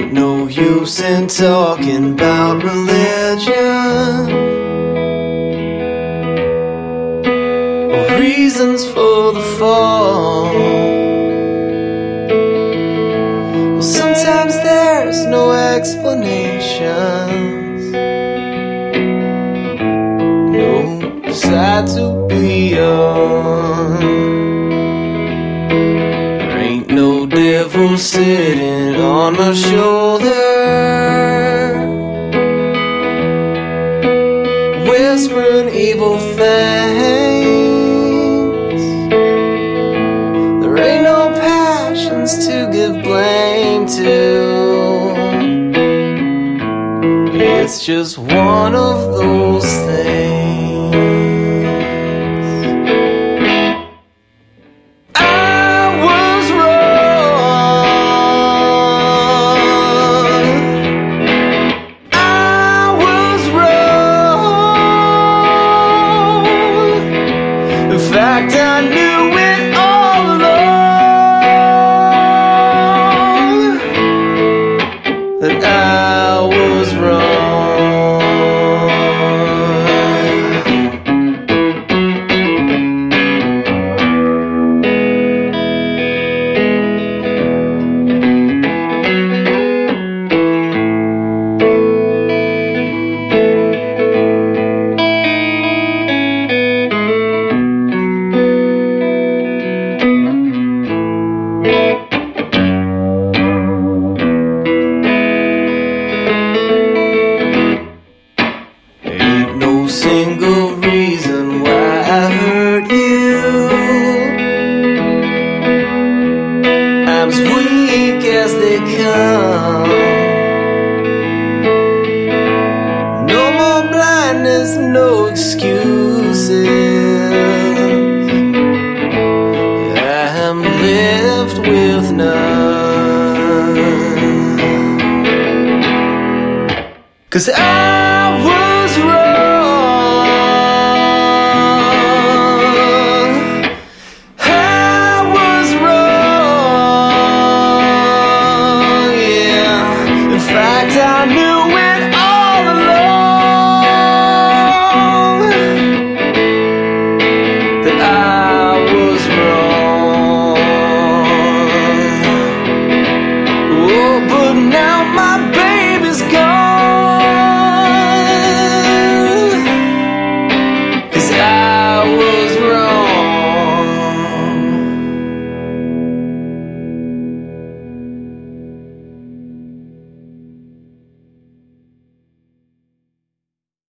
Ain't no use in talking about religion or reasons for the fall. Well, sometimes there's no explanations, no side to be on. Ain't no devil sitting on my shoulder, whispering evil things. There ain't no passions to give blame to. It's just one of those things. In fact, I knew it all along, that I was wrong. Single reason why I hurt you. I'm as weak as they come. No more blindness, no excuses. I'm left with none. 'Cause I was wrong. I knew it all along, that I was wrong. Oh, but now my